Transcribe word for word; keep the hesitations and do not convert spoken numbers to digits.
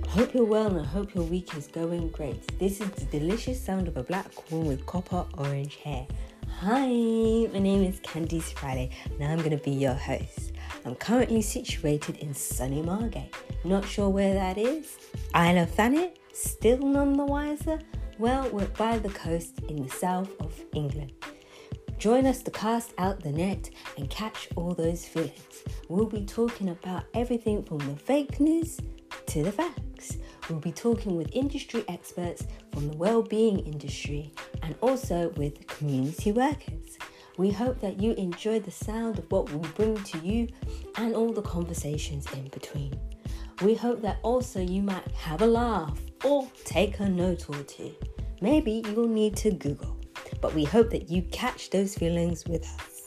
Hope you're well and I hope your week is going great. This is the delicious sound of a black woman with copper orange hair. Hi, my name is Candice Friday and I'm going to be your host. I'm currently situated in sunny Margate. Not sure where that is? Isle of Thanet? Still none the wiser? Well, we're by the coast in the south of England. Join us to cast out the net and catch all those feelings. We'll be talking about everything from the fake news to the facts. We'll be talking with industry experts from the well-being industry and also with community workers. We hope that you enjoy the sound of what we bring to you and all the conversations in between. We hope that also you might have a laugh or take a note or two. Maybe you'll need to Google, but we hope that you catch those feelings with us.